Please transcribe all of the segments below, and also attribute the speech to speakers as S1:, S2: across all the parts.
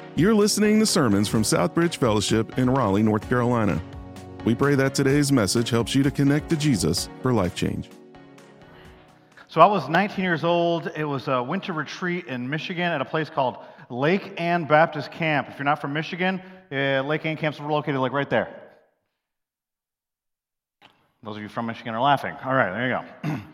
S1: You're listening to sermons from Southbridge Fellowship in Raleigh, North Carolina. We pray that today's message helps you to connect to Jesus for life change.
S2: So I was 19 years old. It was a winter retreat in Michigan at a place called Lake Ann Baptist Camp. If you're not from Michigan, Lake Ann Camp's located like right there. Those of you from Michigan are laughing. All right, there you go.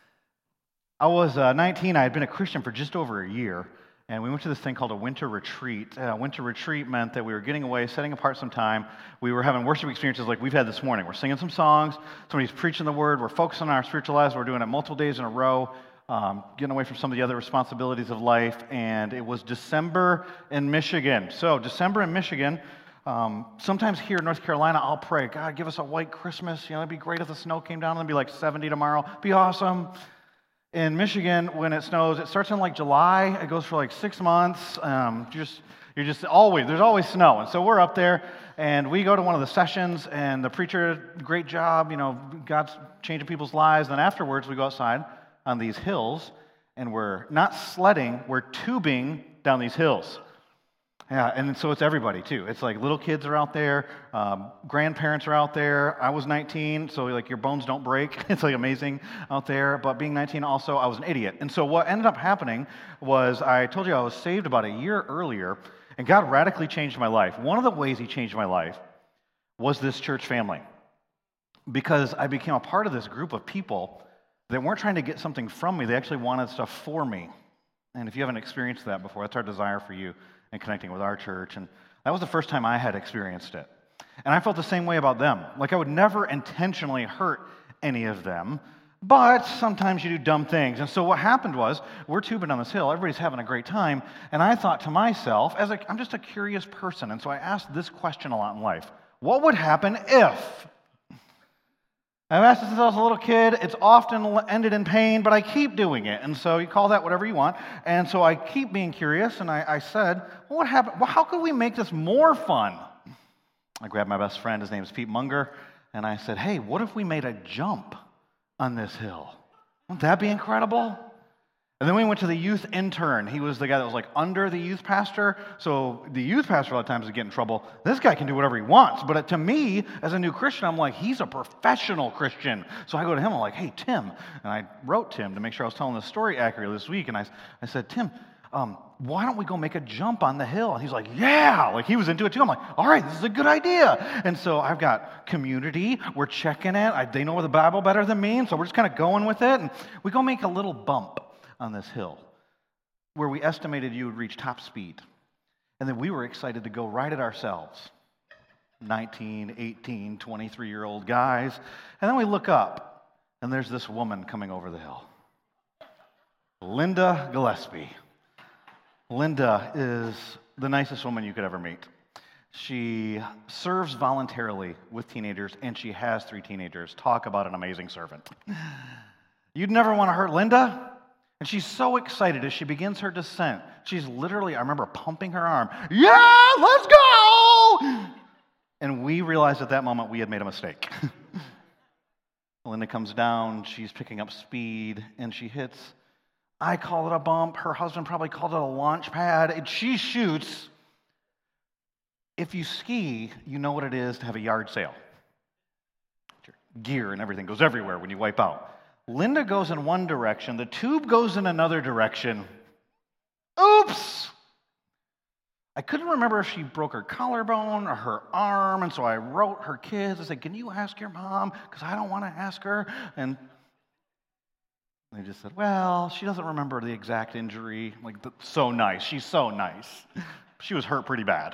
S2: I was 19. I had been a Christian for just over a year, and we went to this thing called a winter retreat. Winter retreat meant that we were getting away, setting apart some time. We were having worship experiences like we've had this morning. We're singing some songs. Somebody's preaching the word. We're focusing on our spiritual lives. We're doing it multiple days in a row, getting away from some of the other responsibilities of life. And it was December in Michigan. So December in Michigan. Sometimes here in North Carolina, I'll pray, God, give us a white Christmas. You know, it'd be great if the snow came down and it'd be like 70 tomorrow. It'd be awesome. In Michigan, when it snows, it starts in like July. It goes for like 6 months. There's always snow. And so we're up there, and we go to one of the sessions, and the preacher, great job, you know, God's changing people's lives. Then afterwards, we go outside on these hills, and we're not sledding, we're tubing down these hills. Yeah, and so it's everybody, too. It's like little kids are out there, grandparents are out there. I was 19, so like your bones don't break. It's like amazing out there. But being 19 also, I was an idiot. And so what ended up happening was I told you I was saved about a year earlier, and God radically changed my life. One of the ways He changed my life was this church family, because I became a part of this group of people that weren't trying to get something from me. They actually wanted stuff for me. And if you haven't experienced that before, that's our desire for you and connecting with our church. And that was the first time I had experienced it. And I felt the same way about them. Like I would never intentionally hurt any of them, but sometimes you do dumb things. And so what happened was, we're tubing on this hill, everybody's having a great time, and I thought to myself, I'm just a curious person, and so I asked this question a lot in life. What would happen if? I've asked this since I was a little kid. It's often ended in pain, but I keep doing it. And so you call that whatever you want. And so I keep being curious, and I said, well, what happened? Well, how could we make this more fun? I grabbed my best friend. His name is Pete Munger. And I said, hey, what if we made a jump on this hill? Wouldn't that be incredible? And then we went to the youth intern. He was the guy that was like under the youth pastor. So the youth pastor a lot of times would get in trouble. This guy can do whatever he wants. But to me, as a new Christian, I'm like, he's a professional Christian. So I go to him, I'm like, hey, Tim. And I wrote Tim to make sure I was telling the story accurately this week. And I said, Tim, why don't we go make a jump on the hill? And he's like, yeah. Like he was into it too. I'm like, all right, this is a good idea. And so I've got community. We're checking it. They know the Bible better than me. And so we're just kind of going with it. And we go make a little bump on this hill where we estimated you would reach top speed. And then we were excited to go ride it ourselves. 19, 18, 23-year-old guys. And then we look up, and there's this woman coming over the hill. Linda Gillespie. Linda is the nicest woman you could ever meet. She serves voluntarily with teenagers, and she has 3 teenagers. Talk about an amazing servant. You'd never want to hurt Linda. And she's so excited as she begins her descent. She's literally, I remember pumping her arm. Yeah, let's go! And we realized at that moment we had made a mistake. Linda comes down, she's picking up speed, and she hits, I call it a bump, her husband probably called it a launch pad, and she shoots. If you ski, you know what it is to have a yard sale. Your gear and everything goes everywhere when you wipe out. Linda goes in one direction, the tube goes in another direction. Oops! I couldn't remember if she broke her collarbone or her arm, and so I wrote her kids. I said, can you ask your mom? Because I don't want to ask her. And they just said, well, she doesn't remember the exact injury. Like, so nice. She's so nice. She was hurt pretty bad.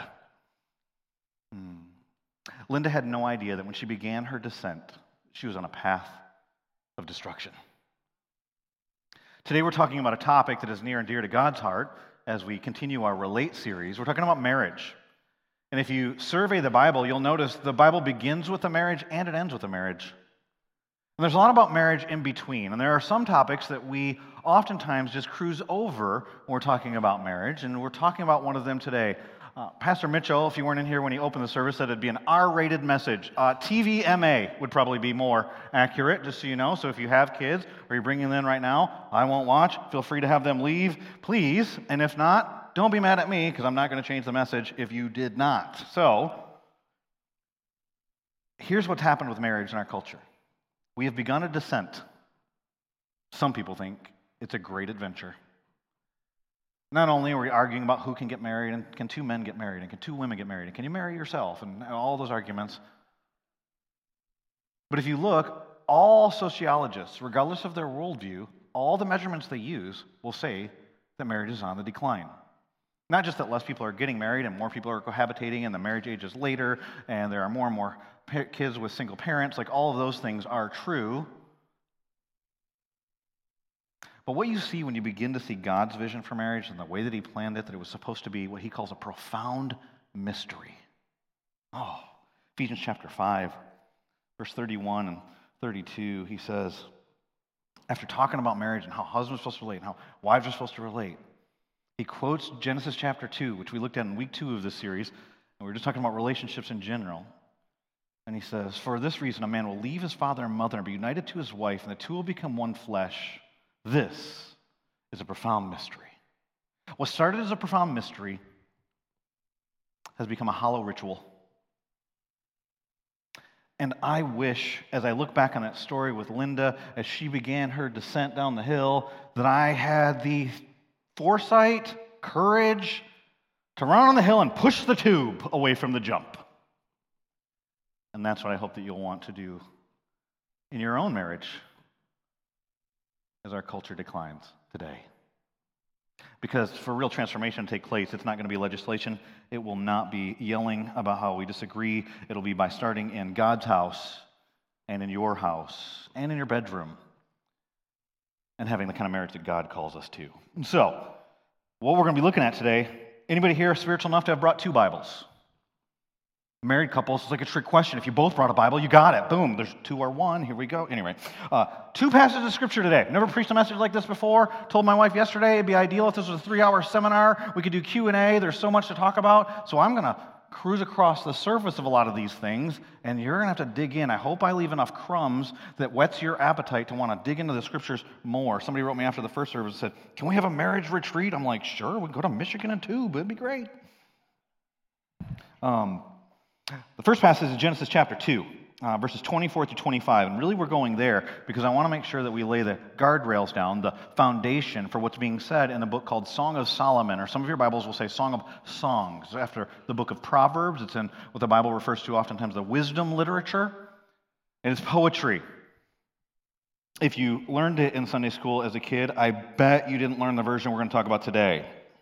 S2: Linda had no idea that when she began her descent, she was on a path of destruction. Today we're talking about a topic that is near and dear to God's heart as we continue our Relate series. We're talking about marriage. And if you survey the Bible, you'll notice the Bible begins with a marriage and it ends with a marriage. And there's a lot about marriage in between. And there are some topics that we oftentimes just cruise over when we're talking about marriage. And we're talking about one of them today. Pastor Mitchell, if you weren't in here when he opened the service, said it'd be an R-rated message. TVMA would probably be more accurate, just so you know. So if you have kids or you're bringing them in right now, I won't watch. Feel free to have them leave, please. And if not, don't be mad at me because I'm not going to change the message if you did not. So, here's what's happened with marriage in our culture. We have begun a descent. Some people think it's a great adventure. Not only are we arguing about who can get married, and can two men get married, and can two women get married, and can you marry yourself, and all those arguments. But if you look, all sociologists, regardless of their worldview, all the measurements they use will say that marriage is on the decline. Not just that less people are getting married and more people are cohabitating and the marriage age is later and there are more and more kids with single parents, like all of those things are true. But what you see when you begin to see God's vision for marriage and the way that he planned it, that it was supposed to be what he calls a profound mystery. Oh, Ephesians chapter 5, verse 31 and 32, he says, after talking about marriage and how husbands are supposed to relate and how wives are supposed to relate, he quotes Genesis chapter 2, which we looked at in week 2 of this series, and we were just talking about relationships in general. And he says, for this reason, a man will leave his father and mother and be united to his wife, and the two will become one flesh. This is a profound mystery. What started as a profound mystery has become a hollow ritual. And I wish, as I look back on that story with Linda, as she began her descent down the hill, that I had the foresight, courage to run on the hill and push the tube away from the jump. And that's what I hope that you'll want to do in your own marriage as our culture declines today. Because for real transformation to take place, it's not going to be legislation. It will not be yelling about how we disagree. It'll be by starting in God's house and in your house and in your bedroom and having the kind of marriage that God calls us to. And so, what we're going to be looking at today, anybody here spiritual enough to have brought 2 Bibles? Married couples, it's like a trick question. If you both brought a Bible, you got it. Boom, there's 2 or 1. Here we go. Anyway, 2 passages of Scripture today. Never preached a message like this before. Told my wife yesterday it'd be ideal if this was a 3-hour seminar. We could do Q&A. There's so much to talk about. So I'm going to cruise across the surface of a lot of these things, and you're going to have to dig in. I hope I leave enough crumbs that whets your appetite to want to dig into the Scriptures more. Somebody wrote me after the first service and said, can we have a marriage retreat? I'm like, sure, we can go to Michigan and tube. It'd be great. The first passage is Genesis chapter 2, verses 24 to 25. And really we're going there because I want to make sure that we lay the guardrails down, the foundation for what's being said in a book called Song of Solomon, or some of your Bibles will say Song of Songs. After the book of Proverbs, it's in what the Bible refers to oftentimes the wisdom literature. And it's poetry. If you learned it in Sunday school as a kid, I bet you didn't learn the version we're going to talk about today.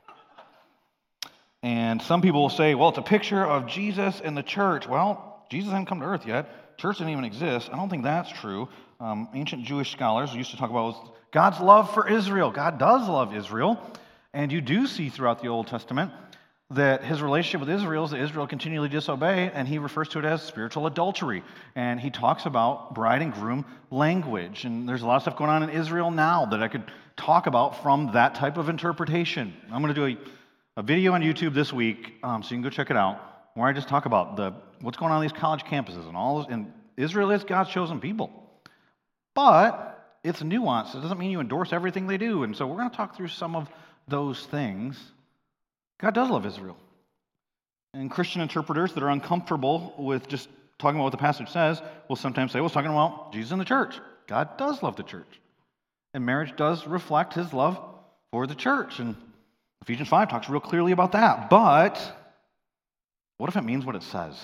S2: And some people will say, well, it's a picture of Jesus and the church. Well, Jesus hadn't come to earth yet. Church didn't even exist. I don't think that's true. Ancient Jewish scholars used to talk about God's love for Israel. God does love Israel. And you do see throughout the Old Testament that his relationship with Israel is that Israel continually disobey, and he refers to it as spiritual adultery. And he talks about bride and groom language. And there's a lot of stuff going on in Israel now that I could talk about from that type of interpretation. I'm going to do a video on YouTube this week, so you can go check it out, where I just talk about what's going on in these college campuses and all those. And Israel is God's chosen people. But it's nuanced. It doesn't mean you endorse everything they do. And so we're going to talk through some of those things. God does love Israel. And Christian interpreters that are uncomfortable with just talking about what the passage says will sometimes say, well, it's talking about Jesus and the church. God does love the church. And marriage does reflect his love for the church. And Ephesians 5 talks real clearly about that. But what if it means what it says?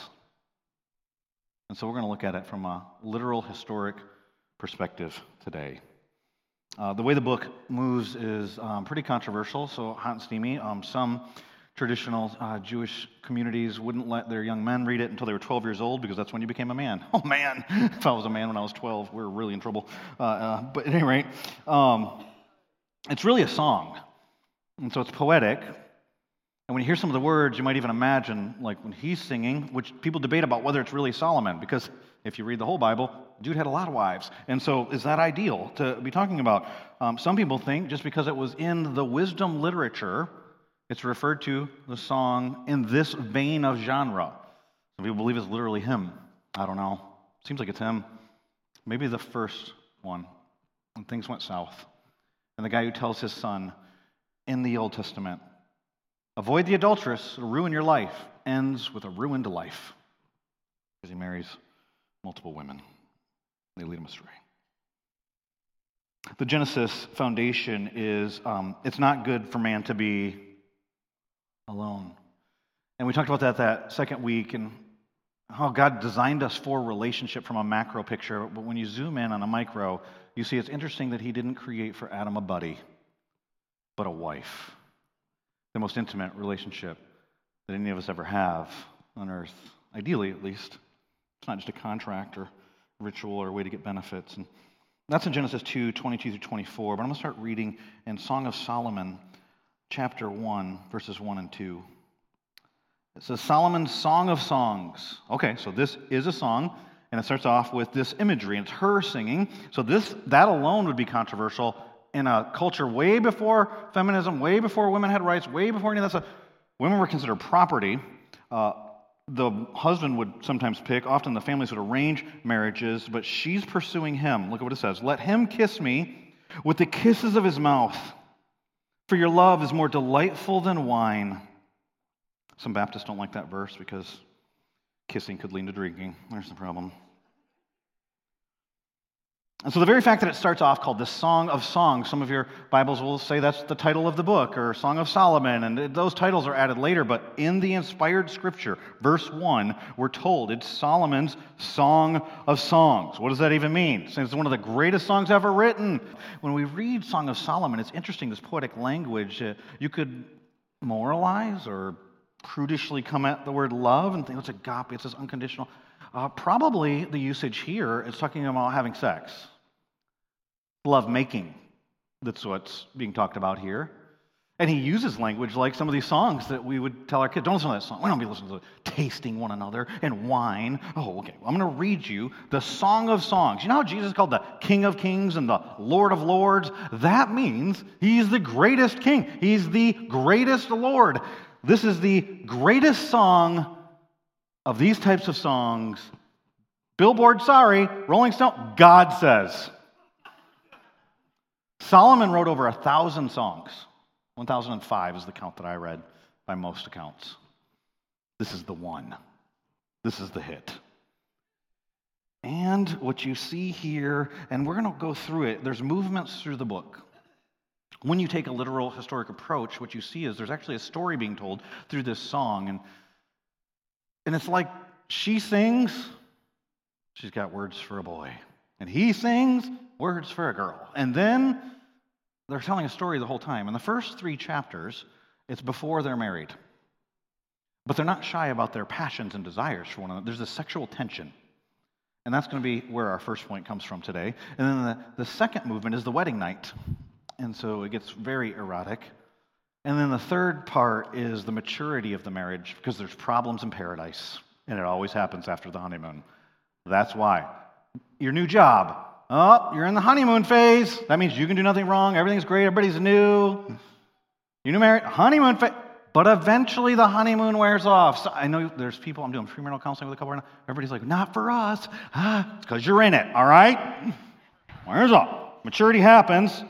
S2: And so we're going to look at it from a literal, historic perspective today. The way the book moves is pretty controversial, so hot and steamy. Some traditional Jewish communities wouldn't let their young men read it until they were 12 years old because that's when you became a man. Oh, man. If I was a man when I was 12, we were really in trouble. But at any rate, it's really a song. And so it's poetic. And when you hear some of the words, you might even imagine, like when he's singing, which people debate about whether it's really Solomon, because if you read the whole Bible, dude had a lot of wives. And so is that ideal to be talking about? Some people think just because it was in the wisdom literature, it's referred to the song in this vein of genre. Some people believe it's literally him. I don't know. Seems like it's him. Maybe the first one, when things went south. And the guy who tells his son in the Old Testament, Avoid the adulteress, it'll ruin your life. Ends with a ruined life. Because he marries multiple women. They lead him astray. The Genesis foundation is, it's not good for man to be alone. And we talked about that second week, and how God designed us for relationship from a macro picture. But when you zoom in on a micro, you see it's interesting that he didn't create for Adam a buddy, but a wife. The most intimate relationship that any of us ever have on earth, ideally at least. It's not just a contract or ritual or a way to get benefits. And that's in Genesis 2, 22 through 24. But I'm going to start reading in Song of Solomon, chapter 1, verses 1 and 2. It says, Solomon's Song of Songs. Okay, so this is a song, and it starts off with this imagery, and it's her singing. So that alone would be controversial in a culture way before feminism, way before women had rights, way before any of that stuff. Women were considered property. The husband would sometimes pick. Often the families would arrange marriages, but she's pursuing him. Look at what it says. Let him kiss me with the kisses of his mouth, for your love is more delightful than wine. Some Baptists don't like that verse because kissing could lead to drinking. There's the problem. And so the very fact that it starts off called the Song of Songs, some of your Bibles will say that's the title of the book, or Song of Solomon, and those titles are added later, but in the inspired scripture, verse 1, we're told it's Solomon's Song of Songs. What does that even mean? It's one of the greatest songs ever written. When we read Song of Solomon, it's interesting, this poetic language. You could moralize or prudishly come at the word love and think it's agape, it's this unconditional. Probably the usage here is talking about having sex. Love making. That's what's being talked about here. And he uses language like some of these songs that we would tell our kids, don't listen to that song. We don't be listening to tasting one another and wine. Oh, okay. Well, I'm going to read you the Song of Songs. You know how Jesus is called the King of Kings and the Lord of Lords? That means he's the greatest king. He's the greatest Lord. This is the greatest song of these types of songs. Billboard, sorry. Rolling Stone, God says. Solomon wrote over 1,000 songs. 1,005 is the count that I read by most accounts. This is the one. This is the hit. And what you see here, and we're going to go through it, there's movements through the book. When you take a literal historic approach, what you see is there's actually a story being told through this song. And it's like she sings, she's got words for a boy. And he sings, words for a girl. And then they're telling a story the whole time. In the first 3 chapters, it's before they're married. But they're not shy about their passions and desires for one another. There's a sexual tension. And that's going to be where our first point comes from today. And then the second movement is the wedding night. And so it gets very erotic. And then the third part is the maturity of the marriage, because there's problems in paradise. And it always happens after the honeymoon. That's why. Your new job. Oh, you're in the honeymoon phase. That means you can do nothing wrong. Everything's great. Everybody's new. You new married. Honeymoon phase. But eventually the honeymoon wears off. So I know there's people, I'm doing premarital counseling with a couple right now. Everybody's like, not for us. It's because you're in it, all right? Wears off. Maturity happens.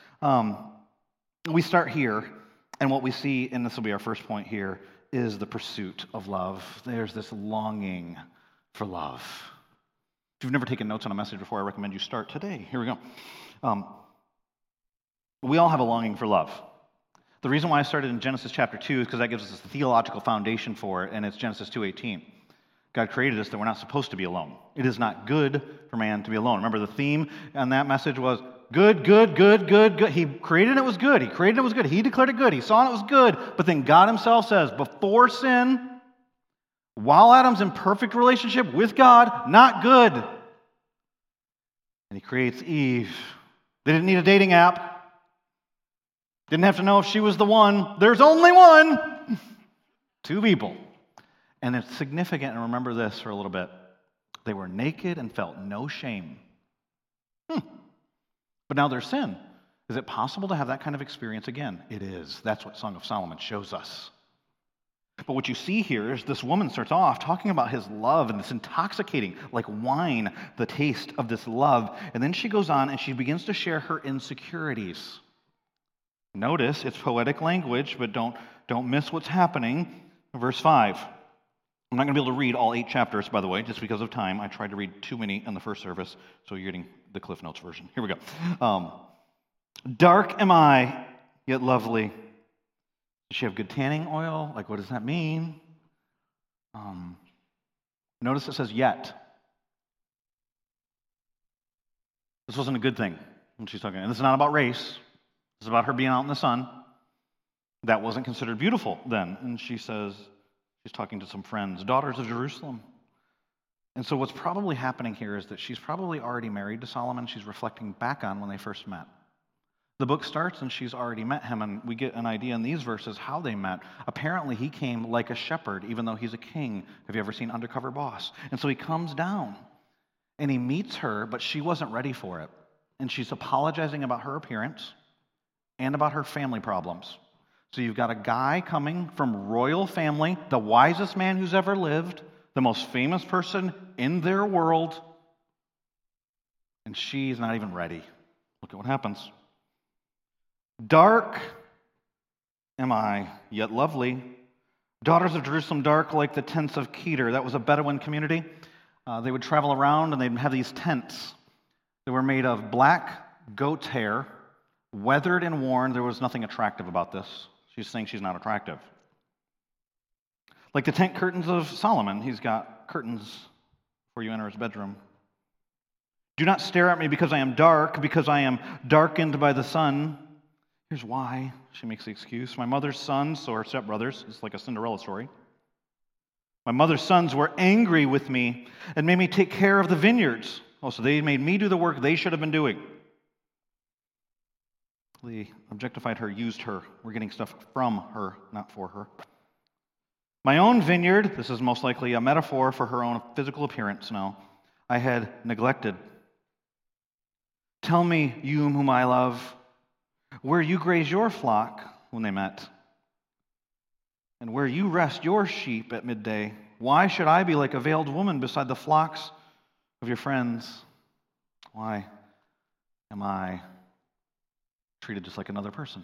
S2: We start here, and what we see, and this will be our first point here, is the pursuit of love. There's this longing for love. If you've never taken notes on a message before, I recommend you start today. Here we go. We all have a longing for love. The reason why I started in Genesis chapter 2 is because that gives us a theological foundation for it, and it's Genesis 2:18. God created us that we're not supposed to be alone. It is not good for man to be alone. Remember, the theme on that message was good, good, good, good, good. He created it was good. He created it was good. He declared it good. He saw it was good. But then God himself says, before sin, while Adam's in perfect relationship with God, not good. And he creates Eve. They didn't need a dating app. Didn't have to know if she was the one. There's only one. 2 people. And it's significant, and remember this for a little bit. They were naked and felt no shame. But now there's sin. Is it possible to have that kind of experience again? It is. That's what Song of Solomon shows us. But what you see here is this woman starts off talking about his love and this intoxicating, like wine, the taste of this love. And then she goes on and she begins to share her insecurities. Notice it's poetic language, but don't Don't miss what's happening. Verse 5. I'm not going to be able to read all 8 chapters, by the way, just because of time. I tried to read too many in the first service, so you're getting the Cliff Notes version. Here we go. Dark am I, yet lovely. Does she have good tanning oil? Like, what does that mean? Notice it says yet. This wasn't a good thing when she's talking. And this is not about race. This is about her being out in the sun. That wasn't considered beautiful then. And she says, she's talking to some friends, daughters of Jerusalem. And so what's probably happening here is that she's probably already married to Solomon. She's reflecting back on when they first met. The book starts and she's already met him, and we get an idea in these verses how they met. Apparently he came like a shepherd, even though he's a king. Have you ever seen Undercover Boss? And so he comes down and he meets her, but she wasn't ready for it. And she's apologizing about her appearance and about her family problems. So you've got a guy coming from royal family, the wisest man who's ever lived, the most famous person in their world, and she's not even ready. Look at what happens. Dark am I, yet lovely. Daughters of Jerusalem, dark like the tents of Kedar. That was a Bedouin community. They would travel around and they'd have these tents. They were made of black goat's hair, weathered and worn. There was nothing attractive about this. She's saying she's not attractive. Like the tent curtains of Solomon, he's got curtains before you enter his bedroom. Do not stare at me because I am dark, because I am darkened by the sun. Here's why. She makes the excuse. My mother's sons, so her stepbrothers, it's like a Cinderella story. My mother's sons were angry with me and made me take care of the vineyards. Oh, so they made me do the work they should have been doing. They objectified her, used her. We're getting stuff from her, not for her. My own vineyard, this is most likely a metaphor for her own physical appearance now, I had neglected. Tell me, you whom I love, where you graze your flock when they met, and where you rest your sheep at midday. Why should I be like a veiled woman beside the flocks of your friends? Why am I treated just like another person?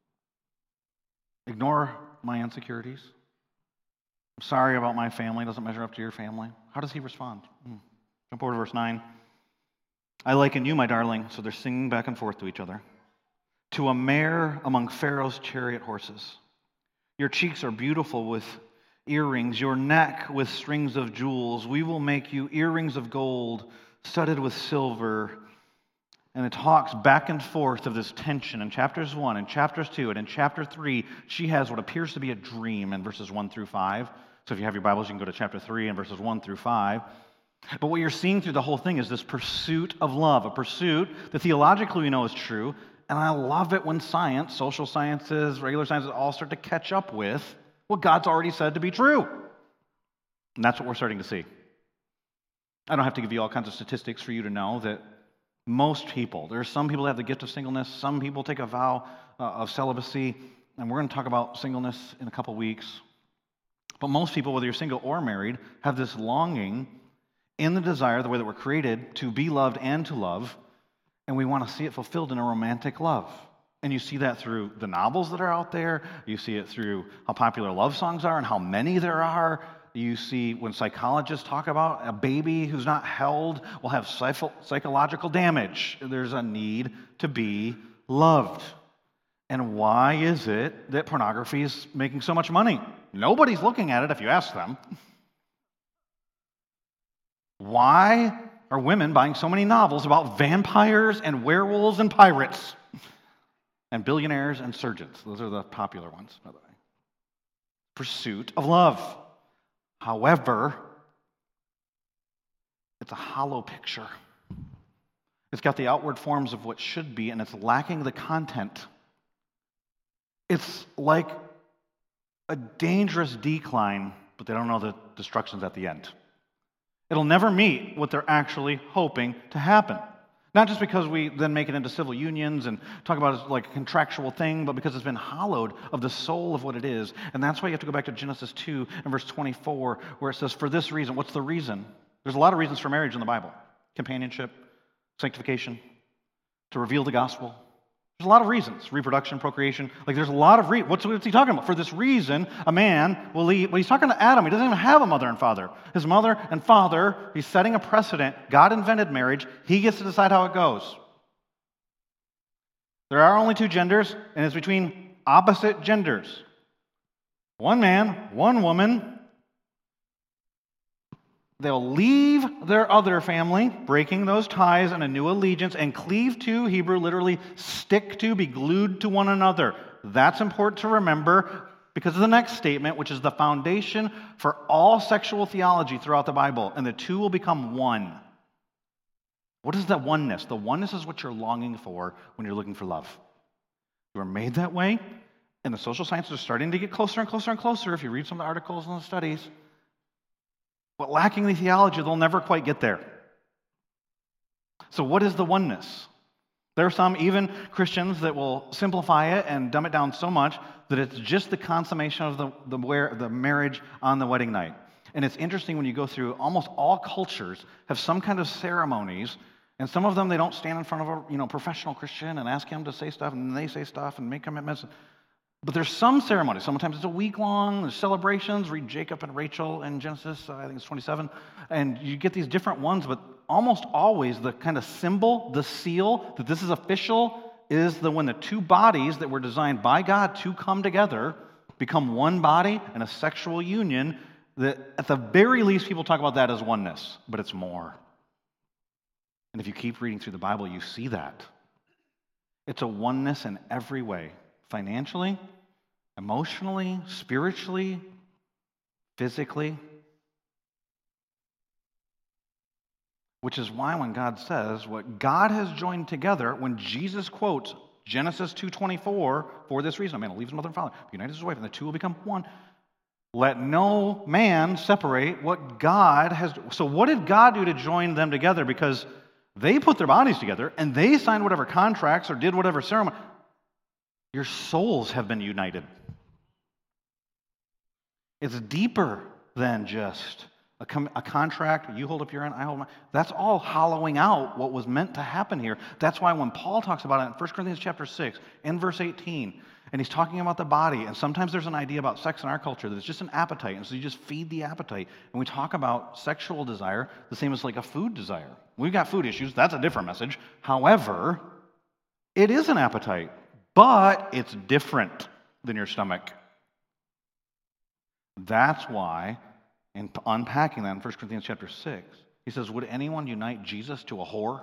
S2: Ignore my insecurities. I'm sorry about my family. It doesn't measure up to your family. How does he respond? Jump over to verse 9. I liken you, my darling, so they're singing back and forth to each other, to a mare among Pharaoh's chariot horses. Your cheeks are beautiful with earrings, your neck with strings of jewels. We will make you earrings of gold, studded with silver. And it talks back and forth of this tension in chapters 1 and chapters 2, and in chapter 3, she has what appears to be a dream in verses 1 through 5. So if you have your Bibles, you can go to chapter 3 and verses 1 through 5. But what you're seeing through the whole thing is this pursuit of love, a pursuit that theologically we know is true. And I love it when science, social sciences, regular sciences, all start to catch up with what God's already said to be true. And that's what we're starting to see. I don't have to give you all kinds of statistics for you to know that most people, there are some people that have the gift of singleness, some people take a vow of celibacy, and we're going to talk about singleness in a couple weeks. But most people, whether you're single or married, have this longing in the desire, the way that we're created, to be loved and to love, and we want to see it fulfilled in a romantic love. And you see that through the novels that are out there. You see it through how popular love songs are and how many there are. You see when psychologists talk about a baby who's not held will have psychological damage. There's a need to be loved. And why is it that pornography is making so much money? Nobody's looking at it if you ask them. Why are women buying so many novels about vampires and werewolves and pirates? And billionaires and surgeons. Those are the popular ones, by the way. Pursuit of love. However, it's a hollow picture. It's got the outward forms of what should be, and it's lacking the content. It's like a dangerous decline, but they don't know the destruction's at the end. It'll never meet what they're actually hoping to happen. Not just because we then make it into civil unions and talk about it as like a contractual thing, but because it's been hollowed of the soul of what it is. And that's why you have to go back to Genesis 2 and verse 24, where it says, for this reason. What's the reason? There's a lot of reasons for marriage in the Bible. Companionship, sanctification, to reveal the gospel. There's a lot of reasons. Reproduction, procreation. Like there's a lot of what's he talking about? For this reason, a man will leave. Well, he's talking to Adam. He doesn't even have a mother and father. His mother and father, he's setting a precedent. God invented marriage. He gets to decide how it goes. There are only two genders, and it's between opposite genders. One man, one woman. They'll leave their other family, breaking those ties in a new allegiance, and cleave to, Hebrew literally stick to, be glued to one another. That's important to remember because of the next statement, which is the foundation for all sexual theology throughout the Bible. And the two will become one. What is the oneness? The oneness is what you're longing for when you're looking for love. You were made that way, and the social sciences are starting to get closer and closer and closer if you read some of the articles and the studies. But lacking the theology, they'll never quite get there. So what is the oneness? There are some, even Christians, that will simplify it and dumb it down so much that it's just the consummation of the marriage on the wedding night. And it's interesting when you go through, almost all cultures have some kind of ceremonies, and some of them they don't stand in front of a professional Christian and ask him to say stuff, and they say stuff and make commitments. But there's some ceremonies. Sometimes it's a week long. There's celebrations. Read Jacob and Rachel in Genesis, I think it's 27. And you get these different ones, but almost always the kind of symbol, the seal, that this is official, is when the two bodies that were designed by God to come together become one body and a sexual union. That at the very least, people talk about that as oneness, but it's more. And if you keep reading through the Bible, you see that. It's a oneness in every way. Financially, emotionally, spiritually, physically. Which is why when God says what God has joined together, when Jesus quotes Genesis 2:24, for this reason, a man will leave his mother and father, be united to his wife, and the two will become one. Let no man separate what God has. So what did God do to join them together? Because they put their bodies together, and they signed whatever contracts or did whatever ceremony. Your souls have been united. It's deeper than just a contract. You hold up your end, I hold mine. That's all hollowing out what was meant to happen here. That's why when Paul talks about it in 1 Corinthians chapter 6, in verse 18, and he's talking about the body, and sometimes there's an idea about sex in our culture that it's just an appetite, and so you just feed the appetite. And we talk about sexual desire the same as like a food desire. We've got food issues. That's a different message. However, it is an appetite. But it's different than your stomach. That's why, in unpacking that in 1 Corinthians chapter 6, he says, would anyone unite Jesus to a whore?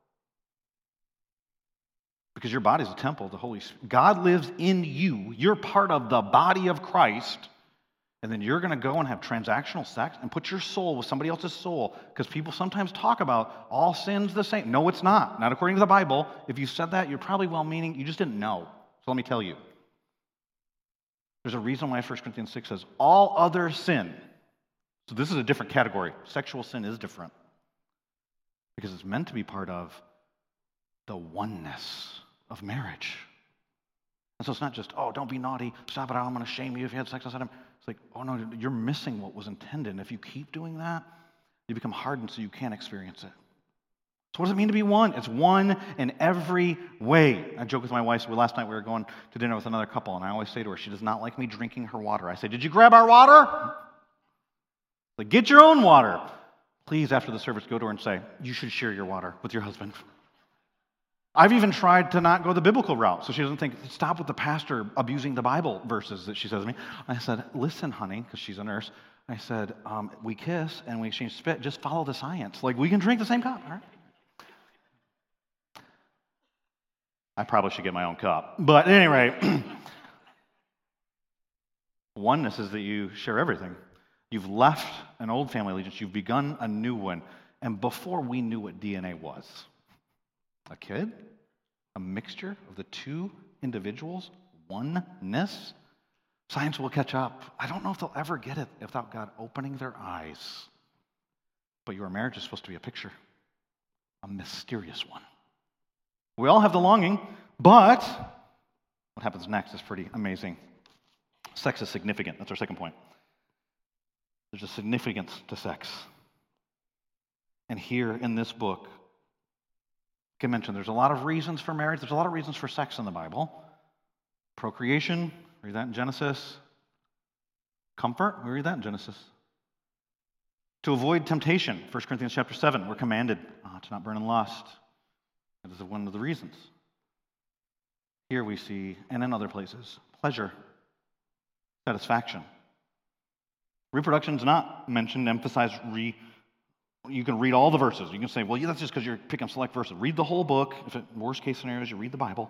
S2: Because your body is a temple of the Holy Spirit. God lives in you. You're part of the body of Christ. And then you're going to go and have transactional sex and put your soul with somebody else's soul. Because people sometimes talk about all sins the same. No, it's not. Not according to the Bible. If you said that, you're probably well-meaning. You just didn't know. So let me tell you. There's a reason why 1 Corinthians 6 says, all other sin. So this is a different category. Sexual sin is different. Because it's meant to be part of the oneness of marriage. And so it's not just, oh, don't be naughty. Stop it. I'm going to shame you if you had sex outside him. It's like, oh no, you're missing what was intended. And if you keep doing that, you become hardened so you can't experience it. So what does it mean to be one? It's one in every way. I joke with my wife. Last night we were going to dinner with another couple, and I always say to her, she does not like me drinking her water. I say, did you grab our water? Like, get your own water. Please, after the service, go to her and say, you should share your water with your husband. I've even tried to not go the biblical route, so she doesn't think, stop with the pastor abusing the Bible verses that she says to me. I said, listen, honey, because she's a nurse. I said, we kiss and we exchange spit. Just follow the science. Like, we can drink the same cup, all right? I probably should get my own cup. But at any rate, oneness is that you share everything. You've left an old family allegiance. You've begun a new one. And before we knew what DNA was, a kid, a mixture of the two individuals, oneness, science will catch up. I don't know if they'll ever get it without God opening their eyes. But your marriage is supposed to be a picture, a mysterious one. We all have the longing, but what happens next is pretty amazing. Sex is significant. That's our second point. There's a significance to sex. And here in this book, I mentioned, there's a lot of reasons for marriage. There's a lot of reasons for sex in the Bible. Procreation, read that in Genesis. Comfort, we read that in Genesis. To avoid temptation, 1 Corinthians chapter 7, we're commanded to not burn in lust. That is one of the reasons. Here we see, and in other places, pleasure, satisfaction. Reproduction is not mentioned, emphasized. You can read all the verses. You can say, well, yeah, that's just because you're picking select verses. Read the whole book. If it, worst case scenarios, you read the Bible.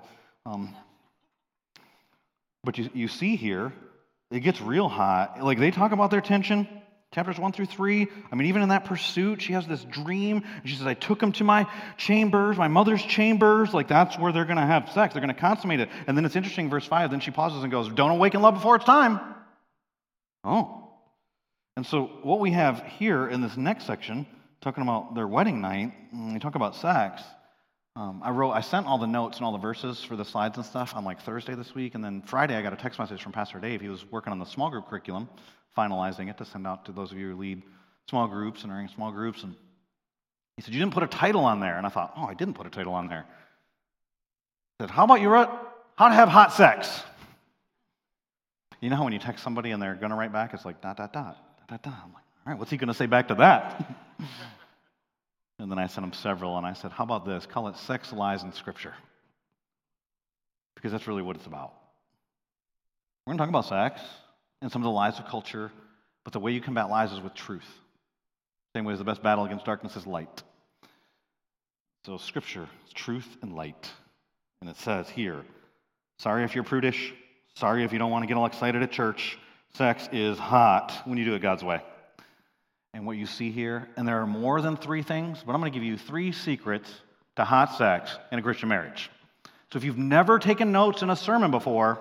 S2: But you see here, it gets real hot. Like, they talk about their tension, chapters 1 through 3. I mean, even in that pursuit, she has this dream. And she says, I took him to my chambers, my mother's chambers. Like, that's where they're going to have sex. They're going to consummate it. And then it's interesting, verse 5, then she pauses and goes, don't awaken love before it's time. Oh. And so what we have here in this next section, talking about their wedding night, when we talk about sex, I sent all the notes and all the verses for the slides and stuff on like Thursday this week, and then Friday I got a text message from Pastor Dave. He was working on the small group curriculum, finalizing it to send out to those of you who lead small groups and are in small groups, and he said, you didn't put a title on there. And I thought, oh, I didn't put a title on there. He said, how about you wrote, how to have hot sex? You know how when you text somebody and they're going to write back, it's like, ... I'm like, all right, what's he going to say back to that? And then I sent him several, and I said, how about this? Call it Sex, Lies, and Scripture. Because that's really what it's about. We're going to talk about sex and some of the lies of culture, but the way you combat lies is with truth. Same way as the best battle against darkness is light. So Scripture is truth and light. And it says here, sorry if you're prudish, sorry if you don't want to get all excited at church, sex is hot when you do it God's way. And what you see here, and there are more than 3 things, but I'm going to give you 3 secrets to hot sex in a Christian marriage. So if you've never taken notes in a sermon before,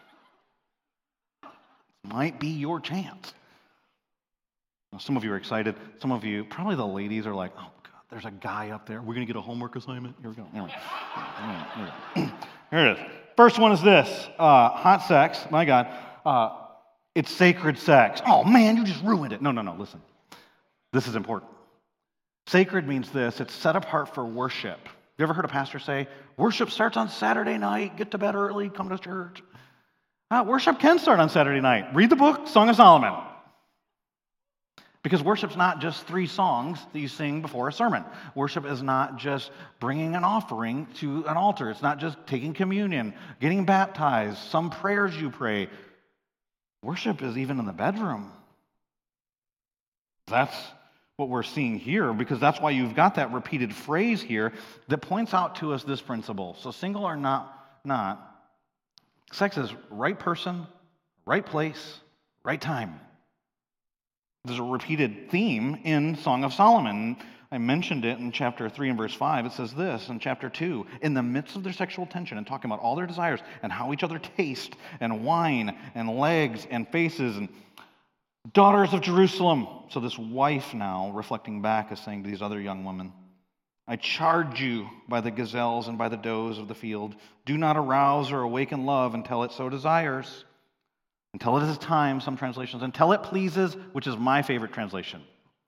S2: this might be your chance. Now, some of you are excited. Some of you, probably the ladies, are like, oh, God, there's a guy up there. We're going to get a homework assignment. Here we go. Anyway. Here it is. First one is this. Hot sex, my God. It's sacred sex. Oh, man, you just ruined it. No, listen. This is important. Sacred means this. It's set apart for worship. You ever heard a pastor say, worship starts on Saturday night, get to bed early, come to church? Worship can start on Saturday night. Read the book, Song of Solomon. Because worship's not just 3 songs that you sing before a sermon. Worship is not just bringing an offering to an altar. It's not just taking communion, getting baptized, some prayers you pray. Worship is even in the bedroom. That's what we're seeing here, because that's why you've got that repeated phrase here that points out to us this principle. So single or not, sex is right person, right place, right time. There's a repeated theme in Song of Solomon. I mentioned it in chapter 3 and verse 5. It says this in chapter 2. In the midst of their sexual tension and talking about all their desires and how each other taste and wine and legs and faces and daughters of Jerusalem. So this wife now, reflecting back, is saying to these other young women, I charge you by the gazelles and by the does of the field. Do not arouse or awaken love until it so desires. Until it is time, some translations. Until it pleases, which is my favorite translation.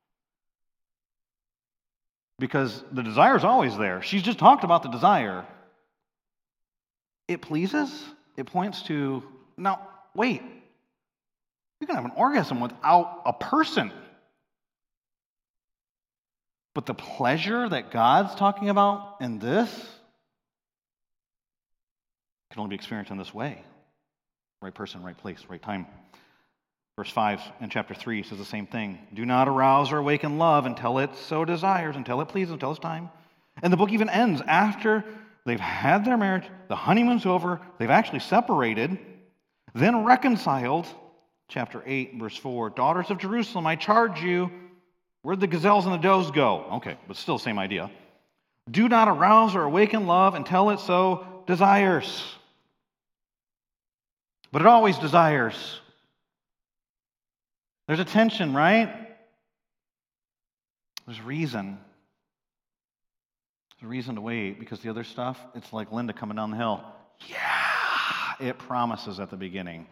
S2: Because the desire is always there. She's just talked about the desire. It pleases? It points to, now, wait. You can have an orgasm without a person. But the pleasure that God's talking about in this can only be experienced in this way. Right person, right place, right time. Verse 5 in chapter 3 says the same thing. Do not arouse or awaken love until it so desires, until it pleases, until it's time. And the book even ends after they've had their marriage, the honeymoon's over, they've actually separated, then reconciled. Chapter 8, verse 4, daughters of Jerusalem, I charge you, where'd the gazelles and the does go? Okay, but still same idea. Do not arouse or awaken love until it so desires. But it always desires. There's a tension, right? There's reason. There's a reason to wait, because the other stuff, it's like Linda coming down the hill. Yeah, it promises at the beginning.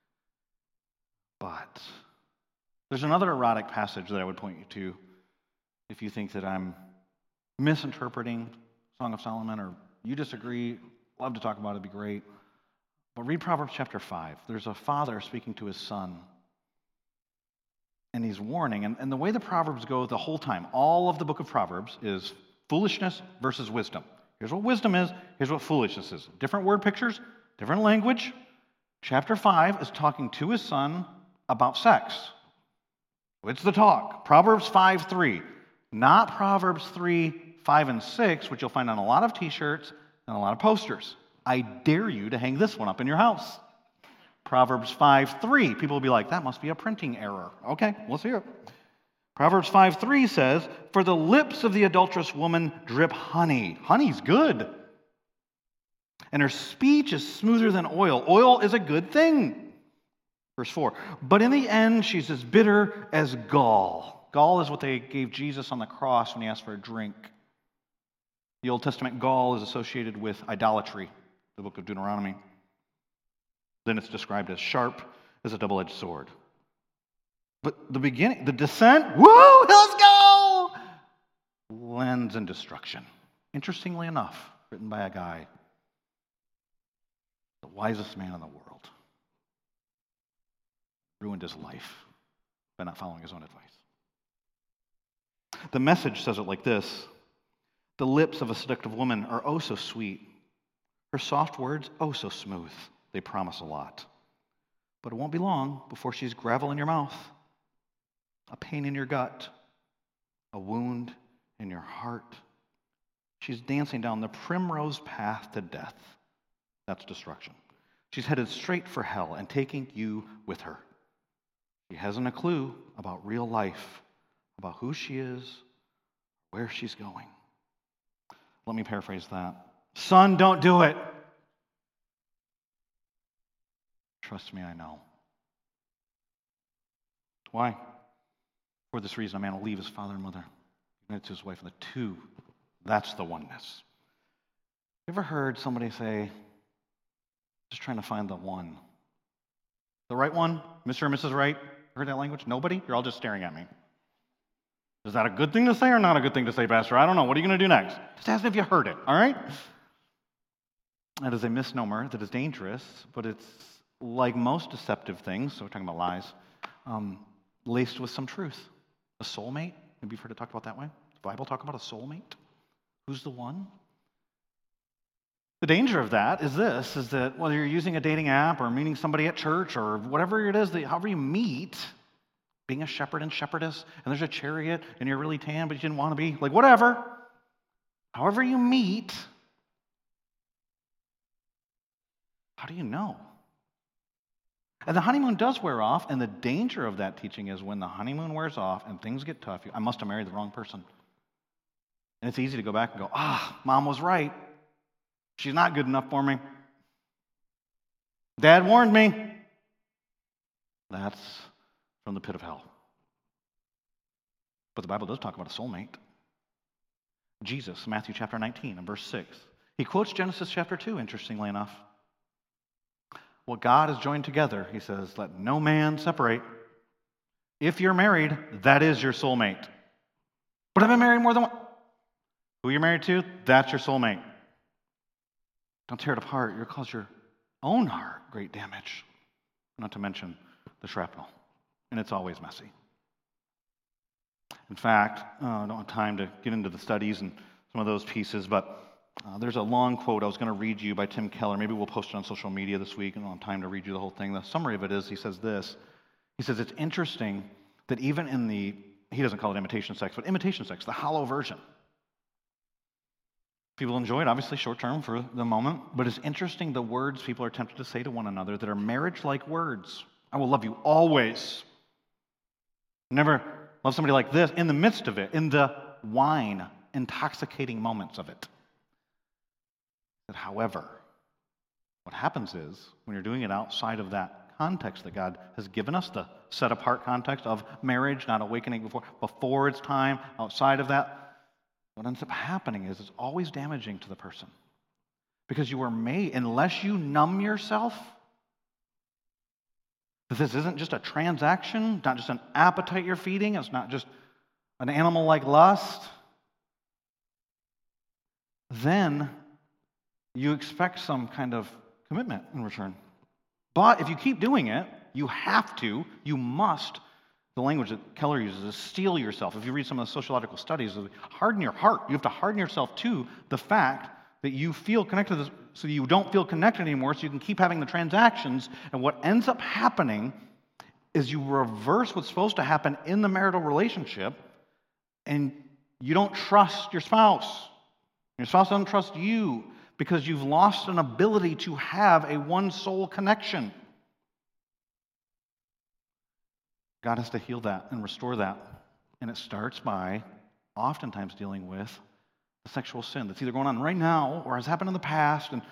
S2: But there's another erotic passage that I would point you to if you think that I'm misinterpreting Song of Solomon, or you disagree, love to talk about it, it'd be great. But read Proverbs chapter 5. There's a father speaking to his son, and he's warning. And the way the Proverbs go the whole time, all of the book of Proverbs is foolishness versus wisdom. Here's what wisdom is, here's what foolishness is. Different word pictures, different language. Chapter 5 is talking to his son about sex. It's the talk. Proverbs 5:3, not Proverbs 3:5 and 6, which you'll find on a lot of t-shirts and a lot of posters. I dare you to hang this one up in your house. Proverbs 5:3. People will be like, that must be a printing error. Okay, let's hear it. Proverbs 5:3 says, for the lips of the adulterous woman drip honey. Honey's good. And her speech is smoother than oil. Oil is a good thing. Verse 4, but in the end she's as bitter as gall. Gall is what they gave Jesus on the cross when he asked for a drink. The Old Testament gall is associated with idolatry, the book of Deuteronomy. Then it's described as sharp as a double-edged sword. But the beginning, the descent, woo, let's go! Ends in destruction. Interestingly enough, written by a guy, the wisest man in the world. Ruined his life by not following his own advice. The Message says it like this. The lips of a seductive woman are oh so sweet. Her soft words, oh so smooth. They promise a lot. But it won't be long before she's gravel in your mouth, a pain in your gut, a wound in your heart. She's dancing down the primrose path to death. That's destruction. She's headed straight for hell and taking you with her. She hasn't a clue about real life, about who she is, where she's going. Let me paraphrase that. Son, don't do it. Trust me, I know. Why? For this reason, a man will leave his father and mother, united to his wife, and the two, that's the oneness. You ever heard somebody say, just trying to find the one? The right one? Mr. and Mrs. Right? Heard that language? Nobody? You're all just staring at me. Is that a good thing to say or not a good thing to say, Pastor? I don't know. What are you going to do next? Just ask if you heard it, all right? That is a misnomer that is dangerous, but it's like most deceptive things, so we're talking about lies, laced with some truth. A soulmate? Maybe you've heard it talked about that way. The Bible talk about a soulmate? Who's the one? The danger of that is this, is that whether you're using a dating app or meeting somebody at church or whatever it is, however you meet, being a shepherd and shepherdess, and there's a chariot and you're really tan but you didn't want to be, like whatever, however you meet, how do you know? And the honeymoon does wear off, and the danger of that teaching is when the honeymoon wears off and things get tough, I must have married the wrong person. And it's easy to go back and go, Mom was right. She's not good enough for me. Dad warned me. That's from the pit of hell. But the Bible does talk about a soulmate. Jesus, Matthew chapter 19 and verse 6. He quotes Genesis chapter 2, interestingly enough. What God has joined together, he says, let no man separate. If you're married, that is your soulmate. But I've been married more than one. Who you're married to, that's your soulmate. Don't tear it apart. You'll cause your own heart great damage. Not to mention the shrapnel. And it's always messy. In fact, I don't have time to get into the studies and some of those pieces, but there's a long quote I was going to read you by Tim Keller. Maybe we'll post it on social media this week. I don't have time to read you the whole thing. The summary of it is, he says this. He says, it's interesting that even in he doesn't call it imitation sex, but imitation sex, the hollow version. People enjoy it, obviously short-term for the moment, but it's interesting the words people are tempted to say to one another that are marriage-like words. I will love you always. Never love somebody like this in the midst of it, in the wine, intoxicating moments of it. But however, what happens is, when you're doing it outside of that context that God has given us, the set-apart context of marriage, not awakening before it's time, outside of that, what ends up happening is it's always damaging to the person. Because you were made, unless you numb yourself, that this isn't just a transaction, not just an appetite you're feeding, it's not just an animal like lust. then you expect some kind of commitment in return. But if you keep doing it, you must, the language that Keller uses is steel yourself. If you read some of the sociological studies, harden your heart. You have to harden yourself to the fact that you feel connected to this, so you don't feel connected anymore, so you can keep having the transactions. And what ends up happening is you reverse what's supposed to happen in the marital relationship, and you don't trust your spouse. Your spouse doesn't trust you because you've lost an ability to have a one-soul connection. God has to heal that and restore that. And it starts by oftentimes dealing with the sexual sin that's either going on right now or has happened in the past. And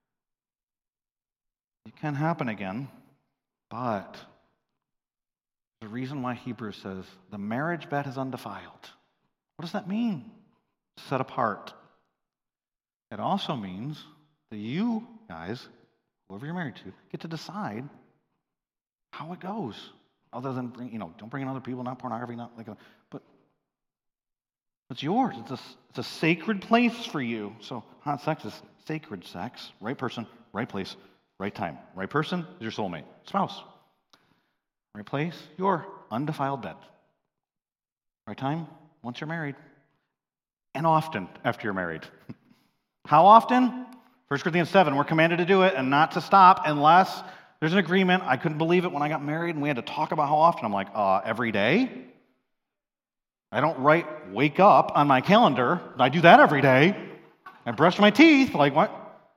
S2: it can happen again, but the reason why Hebrews says the marriage bed is undefiled. What does that mean? Set apart. It also means that you guys, whoever you're married to, get to decide how it goes. Other than, don't bring in other people, not pornography, but it's yours. It's a sacred place for you. So hot sex is sacred sex. Right person, right place, right time. Right person is your soulmate, spouse. Right place, your undefiled bed. Right time, once you're married. And often after you're married. How often? 1 Corinthians 7, we're commanded to do it and not to stop unless there's an agreement. I couldn't believe it when I got married and we had to talk about how often. I'm like, every day? I don't wake up on my calendar. I do that every day. I brush my teeth. Like, what?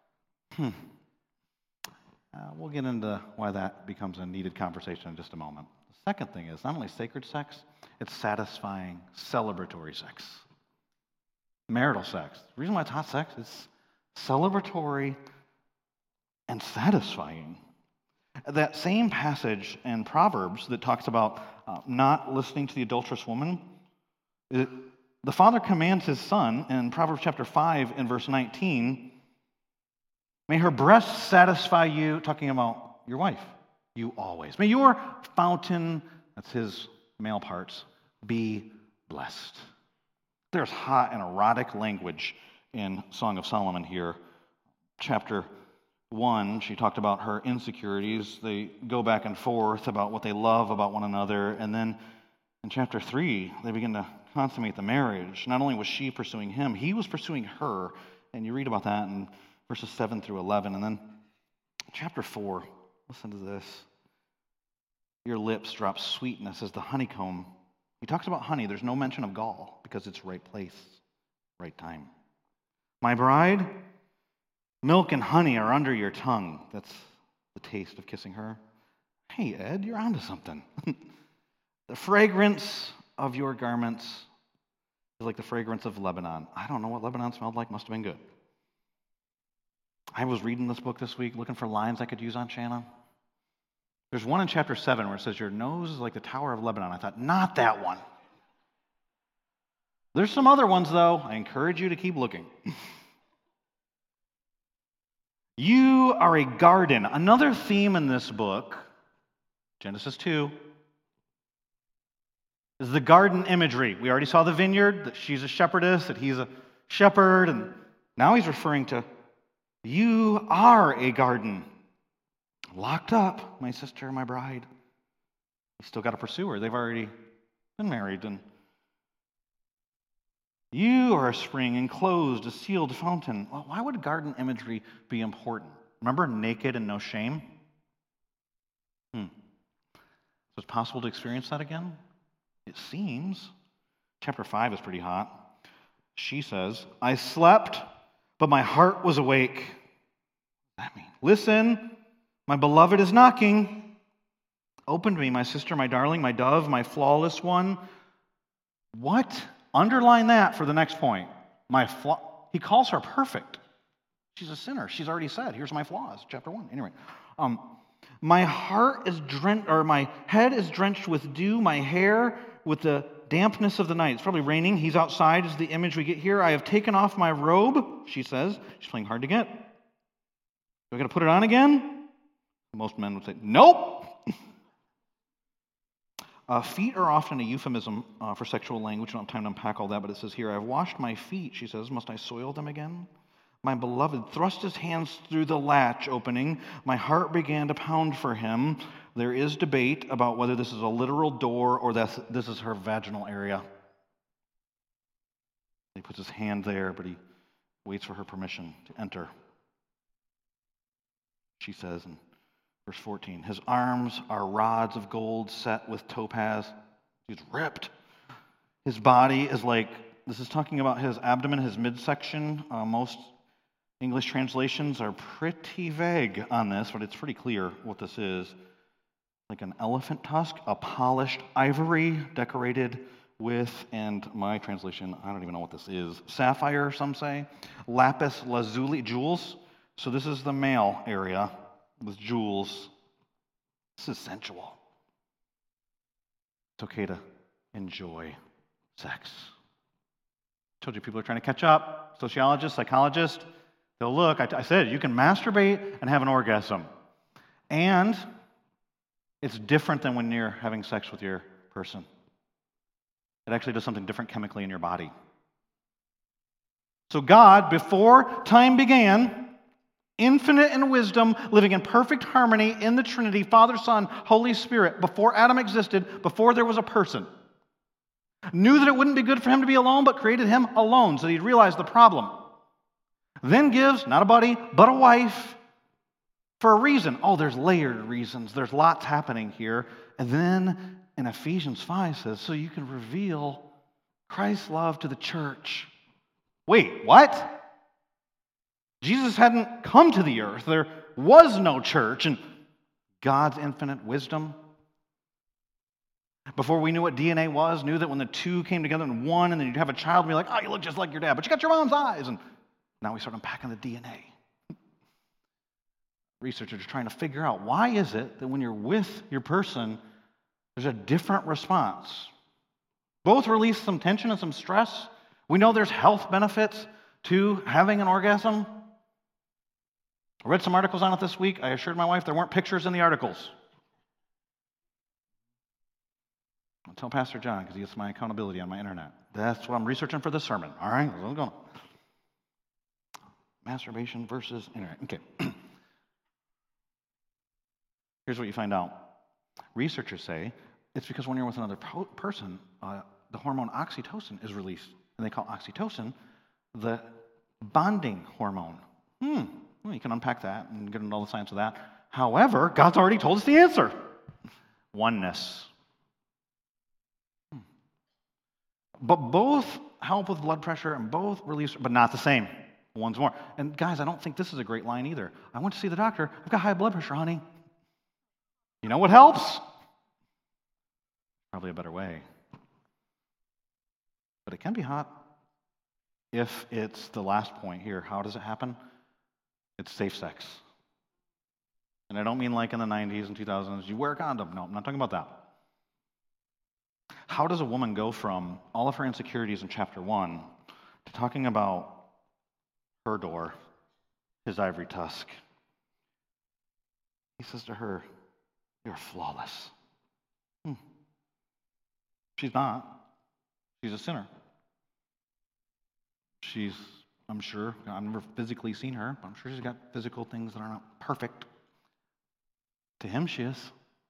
S2: We'll get into why that becomes a needed conversation in just a moment. The second thing is not only sacred sex, it's satisfying, celebratory sex. Marital sex. The reason why it's hot sex is celebratory and satisfying. That same passage in Proverbs that talks about not listening to the adulterous woman, the father commands his son in Proverbs chapter 5 in verse 19, may her breasts satisfy you, talking about your wife, you always. May your fountain, that's his male parts, be blessed. There's hot and erotic language in Song of Solomon here. Chapter 1, she talked about her insecurities. They go back and forth about what they love about one another. And then in chapter 3, they begin to consummate the marriage. Not only was she pursuing him, he was pursuing her. And you read about that in verses 7 through 11. And then chapter 4, listen to this. Your lips drop sweetness as the honeycomb. He talks about honey. There's no mention of gall because it's right place, right time. My bride, milk and honey are under your tongue. That's the taste of kissing her. Hey, Ed, you're onto something. The fragrance of your garments is like the fragrance of Lebanon. I don't know what Lebanon smelled like. Must have been good. I was reading this book this week looking for lines I could use on Shanna. There's one in chapter 7 where it says, your nose is like the Tower of Lebanon. I thought, not that one. There's some other ones, though. I encourage you to keep looking. You are a garden. Another theme in this book, Genesis 2, is the garden imagery. We already saw the vineyard, that she's a shepherdess, that he's a shepherd, and now he's referring to, you are a garden. Locked up, my sister, my bride. You still got to pursue her. They've already been married. And you are a spring enclosed, a sealed fountain. Well, why would garden imagery be important? Remember naked and no shame? So it's possible to experience that again? It seems. Chapter 5 is pretty hot. She says, I slept, but my heart was awake. What does that mean? Listen, my beloved is knocking. Open to me, my sister, my darling, my dove, my flawless one. What? Underline that for the next point. He calls her perfect. She's a sinner. She's already said, here's my flaws, chapter 1. Anyway, my heart is drenched, or my head is drenched with dew, my hair with the dampness of the night. It's probably raining. He's outside is the image we get here. I have taken off my robe, she says. She's playing hard to get. Do I got to put it on again? Most men would say, nope. Feet are often a euphemism for sexual language. I don't have time to unpack all that, but it says here, I've washed my feet, she says. Must I soil them again? My beloved thrust his hands through the latch opening. My heart began to pound for him. There is debate about whether this is a literal door or this is her vaginal area. He puts his hand there, but he waits for her permission to enter. She says in verse 14, his arms are rods of gold set with topaz. He's ripped. His body is like, this is talking about his abdomen, his midsection. Most English translations are pretty vague on this, but it's pretty clear what this is. Like an elephant tusk, a polished ivory decorated with, and my translation, I don't even know what this is, sapphire, some say, lapis lazuli, jewels. So this is the male area with jewels. This is sensual. It's okay to enjoy sex. I told you people are trying to catch up. Sociologists, psychologists, they'll look. I said you can masturbate and have an orgasm. And it's different than when you're having sex with your person. It actually does something different chemically in your body. So God, before time began, infinite in wisdom, living in perfect harmony in the Trinity, Father, Son, Holy Spirit, before Adam existed, before there was a person, knew that it wouldn't be good for him to be alone, but created him alone so that he'd realize the problem. Then gives, not a buddy, but a wife for a reason. Oh, there's layered reasons. There's lots happening here. And then in Ephesians 5 says, so you can reveal Christ's love to the church. Wait, what? Jesus hadn't come to the earth. There was no church. And God's infinite wisdom, before we knew what DNA was, knew that when the two came together in one, and then you'd have a child and be like, oh, you look just like your dad, but you got your mom's eyes. And now we start unpacking the DNA. Researchers are trying to figure out, why is it that when you're with your person, there's a different response? Both release some tension and some stress. We know there's health benefits to having an orgasm. I read some articles on it this week. I assured my wife there weren't pictures in the articles. I'll tell Pastor John because he gets my accountability on my internet. That's what I'm researching for this sermon. All right, that's what I'm going. Masturbation versus internet. Okay. Here's what you find out. Researchers say it's because when you're with another person, the hormone oxytocin is released. And they call oxytocin the bonding hormone. Well, you can unpack that and get into all the science of that. However, God's already told us the answer. Oneness. But both help with blood pressure and both release, but not the same. One's more. And guys, I don't think this is a great line either. I went to see the doctor. I've got high blood pressure, honey. You know what helps? Probably a better way. But it can be hot if it's the last point here. How does it happen? It's safe sex. And I don't mean like in the 90s and 2000s, you wear a condom. No, I'm not talking about that. How does a woman go from all of her insecurities in chapter 1 to talking about her door, his ivory tusk? He says to her, you're flawless. She's not. She's a sinner. I'm sure, I've never physically seen her, but I'm sure she's got physical things that are not perfect. To him, she is.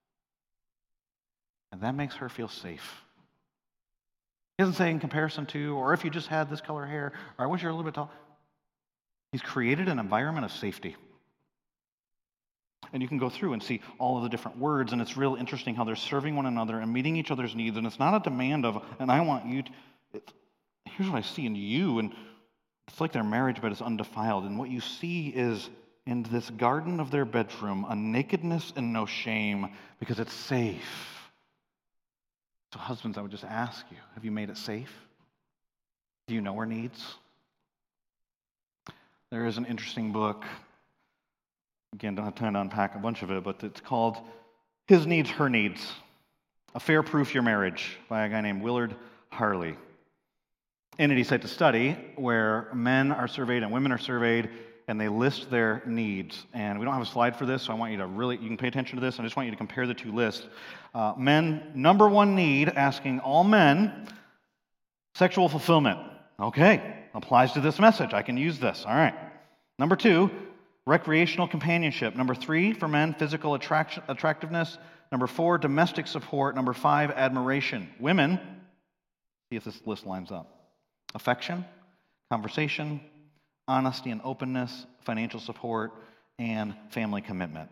S2: And that makes her feel safe. He doesn't say in comparison to, or if you just had this color hair, or I wish you were a little bit tall. He's created an environment of safety. And you can go through and see all of the different words, and it's real interesting how they're serving one another and meeting each other's needs, and it's not a demand of, and I want you to, here's what I see in you, and it's like their marriage bed is undefiled, and what you see is in this garden of their bedroom, a nakedness and no shame, because it's safe. So husbands, I would just ask you, have you made it safe? Do you know her needs? There is an interesting book. Again, don't have time to unpack a bunch of it, but it's called His Needs, Her Needs, Affair-Proof Your Marriage by a guy named Willard Harley. In it, he cites a study where men are surveyed and women are surveyed, and they list their needs. And we don't have a slide for this, so I want you to you can pay attention to this. I just want you to compare the two lists. Men, number one need, asking all men, sexual fulfillment. Okay, applies to this message. I can use this. All right. Number two, recreational companionship. Number three, for men, physical attractiveness. Number four, domestic support. Number five, admiration. Women, see if this list lines up. Affection, conversation, honesty and openness, financial support, and family commitment.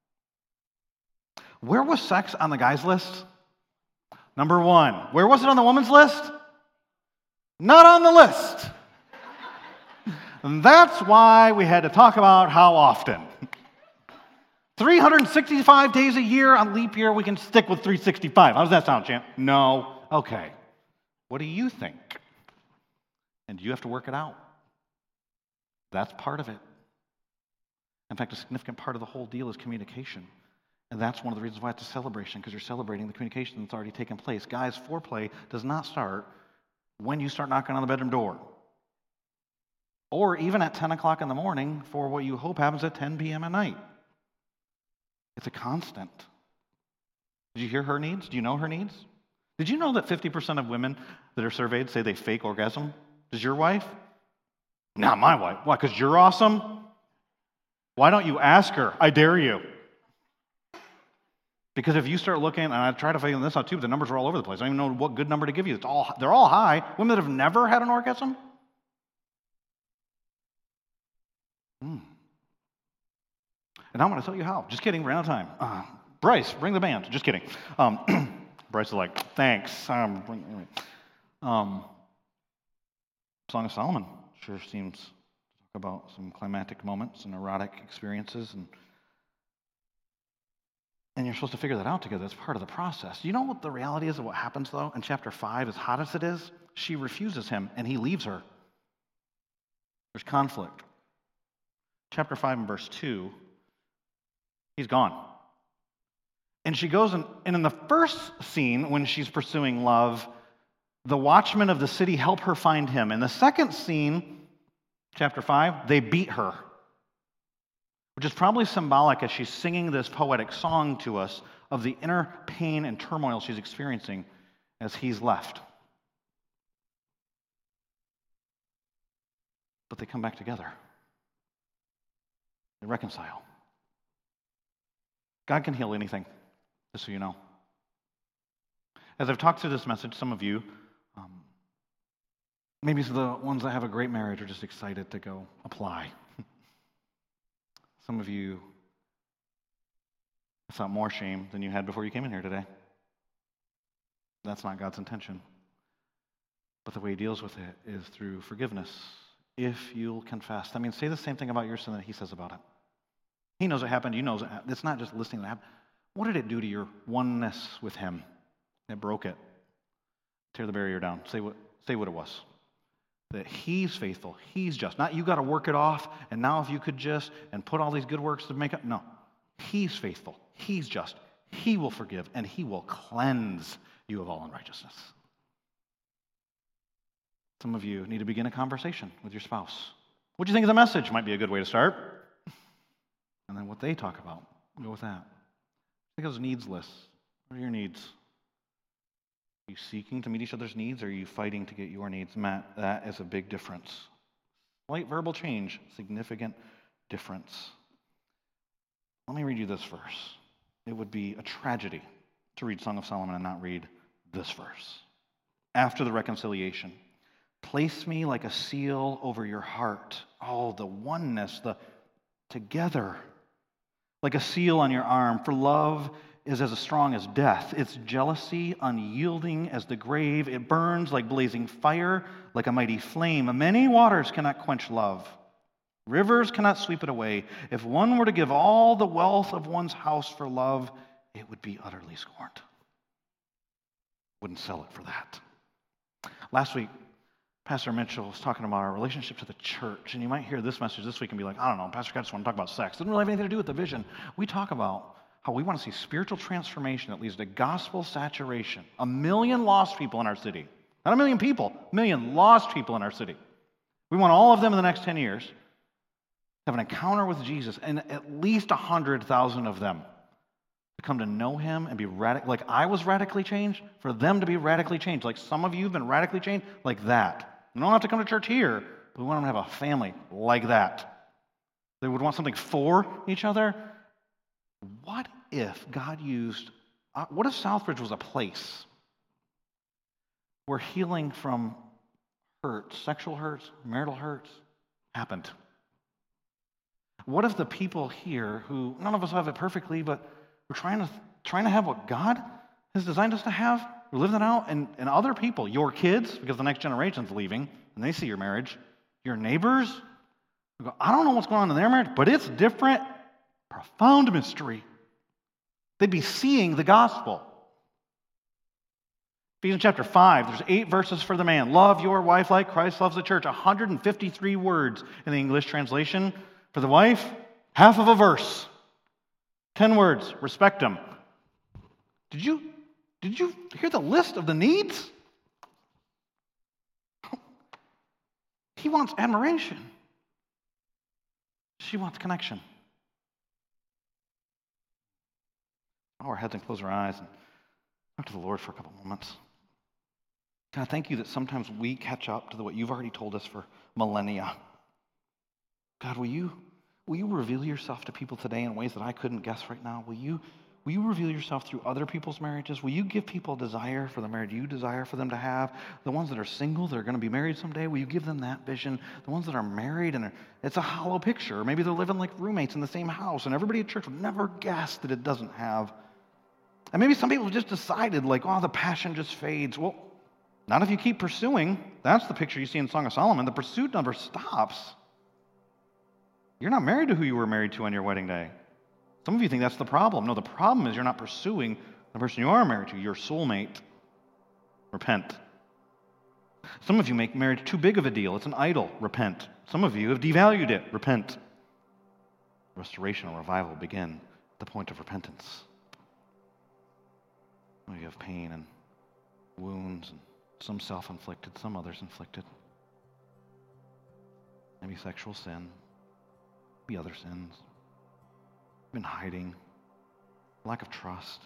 S2: Where was sex on the guys' list? Number one. Where was it on the woman's list? Not on the list. And that's why we had to talk about how often. 365 days a year on leap year, we can stick with 365. How does that sound, champ? No. Okay. What do you think? And you have to work it out. That's part of it. In fact, a significant part of the whole deal is communication. And that's one of the reasons why it's a celebration, because you're celebrating the communication that's already taken place. Guys, foreplay does not start when you start knocking on the bedroom door. Or even at 10 o'clock in the morning for what you hope happens at 10 p.m. at night. It's a constant. Did you hear her needs? Do you know her needs? Did you know that 50% of women that are surveyed say they fake orgasm? Does your wife? Not my wife. Why? Because you're awesome? Why don't you ask her? I dare you. Because if you start looking, and I try to figure this out too, but the numbers are all over the place. I don't even know what good number to give you. They're all high. Women that have never had an orgasm? And I'm going to tell you how. Just kidding, we're out of time. Bryce, bring the band. Just kidding. Bryce is like, thanks. Song of Solomon sure seems to talk about some climactic moments and erotic experiences, and you're supposed to figure that out together. That's part of the process. You know what the reality is of what happens, though? In chapter 5, as hot as it is, she refuses him, and he leaves her. There's conflict. Chapter 5 and verse 2, he's gone. And she goes, and in the first scene, when she's pursuing love, the watchmen of the city help her find him. In the second scene, chapter 5, they beat her, which is probably symbolic as she's singing this poetic song to us of the inner pain and turmoil she's experiencing as he's left. But they come back together. They reconcile. God can heal anything, just so you know. As I've talked through this message, some of you, maybe the ones that have a great marriage, are just excited to go apply. Some of you have felt more shame than you had before you came in here today. That's not God's intention. But the way he deals with it is through forgiveness. If you'll confess. I mean, say the same thing about your sin that he says about it. He knows it happened. You know it happened. It's not just listening to it happen. What did it do to your oneness with him? It broke it. Tear the barrier down. Say what it was. That he's faithful. He's just. Not you got to work it off, and now if you could just, and put all these good works to make up. No. He's faithful. He's just. He will forgive, and he will cleanse you of all unrighteousness. Some of you need to begin a conversation with your spouse. What do you think of the message? Might be a good way to start. And then what they talk about. Go with that. Think of those needs lists. What are your needs? Are you seeking to meet each other's needs, or are you fighting to get your needs met? That is a big difference. Slight verbal change, significant difference. Let me read you this verse. It would be a tragedy to read Song of Solomon and not read this verse. After the reconciliation, place me like a seal over your heart. Oh, the oneness, the together. Like a seal on your arm, for love is as strong as death. Its jealousy unyielding as the grave. It burns like blazing fire, like a mighty flame. Many waters cannot quench love. Rivers cannot sweep it away. If one were to give all the wealth of one's house for love, it would be utterly scorned. Wouldn't sell it for that. Last week, Pastor Mitchell was talking about our relationship to the church, and you might hear this message this week and be like, I don't know, Pastor Scott just want to talk about sex. It doesn't really have anything to do with the vision. We talk about how we want to see spiritual transformation that leads to gospel saturation. 1 million lost people in our city. Not 1 million people, 1 million lost people in our city. We want all of them in the next 10 years have an encounter with Jesus, and at least 100,000 of them to come to know him and be like I was radically changed, for them to be radically changed. Like some of you have been radically changed like that. You don't have to come to church here, but we want them to have a family like that. They would want something for each other. What if God used, what if Southbridge was a place where healing from hurts, sexual hurts, marital hurts, happened? What if the people here, who none of us have it perfectly, but we're trying to have what God has designed us to have, we're living it out, and other people, your kids, because the next generation's leaving, and they see your marriage, your neighbors, who go, I don't know what's going on in their marriage, but it's different, profound mystery. They'd be seeing the gospel. Ephesians chapter 5, there's 8 verses for the man. Love your wife like Christ loves the church. 153 words in the English translation. For the wife, half of a verse. 10 words, respect them. Did you hear the list of the needs? He wants admiration. She wants connection. Bow our heads and close our eyes and talk to the Lord for a couple moments. God, thank you that sometimes we catch up to what you've already told us for millennia. God, will you reveal yourself to people today in ways that I couldn't guess right now? Will you reveal yourself through other people's marriages? Will you give people a desire for the marriage you desire for them to have? The ones that are single, that are going to be married someday, will you give them that vision? The ones that are married, and it's a hollow picture. Maybe they're living like roommates in the same house, and everybody at church would never guess that it doesn't have. And maybe some people have just decided, like, oh, the passion just fades. Well, not if you keep pursuing. That's the picture you see in Song of Solomon. The pursuit never stops. You're not married to who you were married to on your wedding day. Some of you think that's the problem. No, the problem is you're not pursuing the person you are married to, your soulmate. Repent. Some of you make marriage too big of a deal. It's an idol. Repent. Some of you have devalued it. Repent. Restoration and revival begin at the point of repentance. You have pain and wounds, and some self-inflicted, some others inflicted. Maybe sexual sin, maybe other sins. You've been hiding, lack of trust.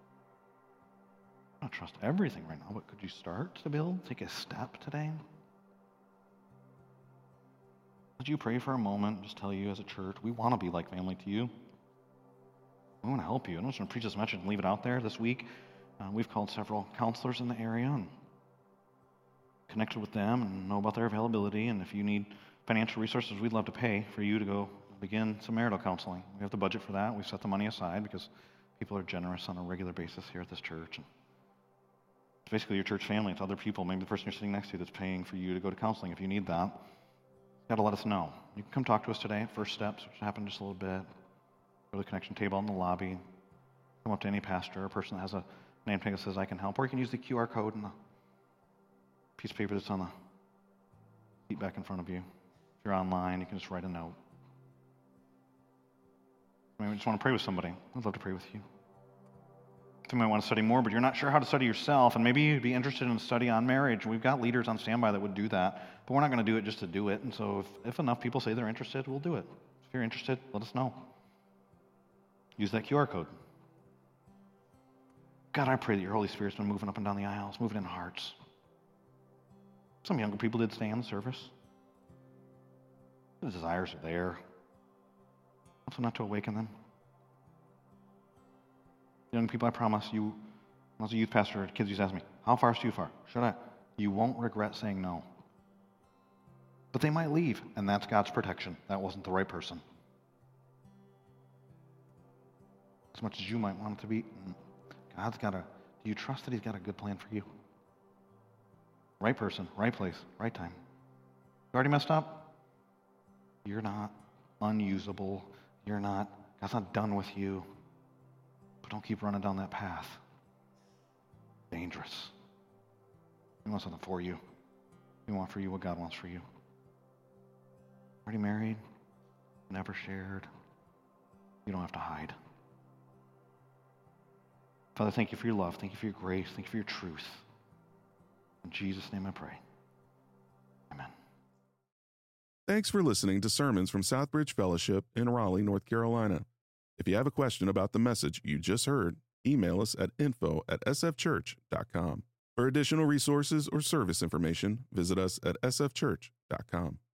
S2: I don't trust everything right now, but could you start to build? Take a step today? Would you pray for a moment? Just tell you as a church, we want to be like family to you. We want to help you. I don't just want to preach this message and leave it out there this week. We've called several counselors in the area and connected with them and know about their availability. And if you need financial resources, we'd love to pay for you to go begin some marital counseling. We have the budget for that. We've set the money aside because people are generous on a regular basis here at this church. And it's basically your church family. It's other people, maybe the person you're sitting next to that's paying for you to go to counseling. If you need that, you've got to let us know. You can come talk to us today at First Steps, which happened just a little bit. Go to the connection table in the lobby. Come up to any pastor or person that has a name tag that says I can help. Or you can use the QR code in the piece of paper that's on the seat back in front of you. If you're online, you can just write a note. Maybe you just want to pray with somebody. I'd love to pray with you. You might want to study more, but you're not sure how to study yourself, and maybe you'd be interested in a study on marriage. We've got leaders on standby that would do that, but we're not going to do it just to do it. And so if enough people say they're interested, we'll do it. If you're interested, let us know. Use that QR code. God, I pray that your Holy Spirit's been moving up and down the aisles, moving in hearts. Some younger people did stay in the service. The desires are there. Also not to awaken them. Young people, I promise you, as a youth pastor, kids used to ask me, how far is too far? Should I? You won't regret saying no. But they might leave, and that's God's protection. That wasn't the right person. As much as you might want it to be, God's got do you trust that he's got a good plan for you? Right person, right place, right time. You already messed up? You're not unusable. God's not done with you. But don't keep running down that path. Dangerous. He wants something for you. He wants for you what God wants for you. Already married? Never shared? You don't have to hide. Father, thank you for your love. Thank you for your grace. Thank you for your truth. In Jesus' name I pray. Amen.
S1: Thanks for listening to sermons from Southbridge Fellowship in Raleigh, North Carolina. If you have a question about the message you just heard, email us at info@sfchurch.com. For additional resources or service information, visit us at sfchurch.com.